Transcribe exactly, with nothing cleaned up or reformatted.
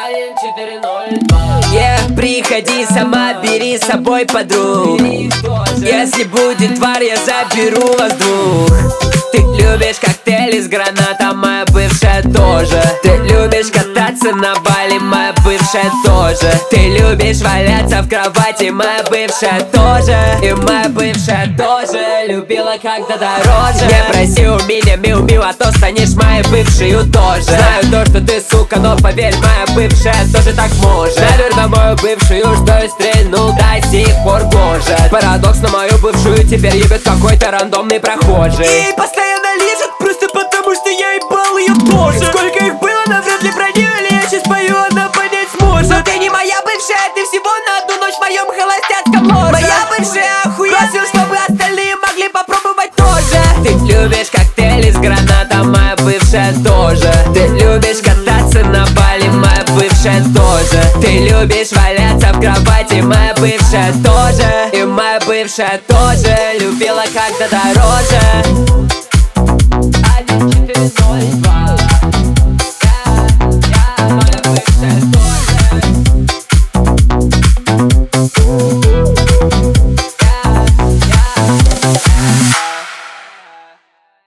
Сталин четыре ноль два. Yeah, приходи сама, бери с собой подруг. Если будет тварь, я заберу вас двух. Ты любишь коктейли с гранатом, моя бывшая тоже. Ты любишь кататься на Бали, моя бывшая тоже. Ты любишь валяться в кровати, моя бывшая тоже. И моя бывшая тоже любила когда дороже. Не проси у меня, мил-мил, а то станешь моей бывшей тоже. Знаю то, что ты сука, но поверь, моя бывшая тоже так может. Наверное, мою бывшую, что я стрельнул, до сих пор гложет. Парадокс, на мою бывшую теперь ебет какой-то рандомный прохожий. И постоянно лезет, просто потому что я ебал ее тоже. Сколько их было, навряд ли проделали, я сейчас пою, она понять сможет. Но ты не моя бывшая, ты всего на одну ночь в моем холостяцком ложе. Моя бывшая охуеть, просил, чтобы остальные могли попробовать тоже. Ты любишь коктейли с гранатом, моя бывшая тоже. Ты любишь кататься на Бали, моя бывшая тоже. Ты любишь валяться в кровати, моя бывшая тоже. И моя бывшая тоже любила когда дороже.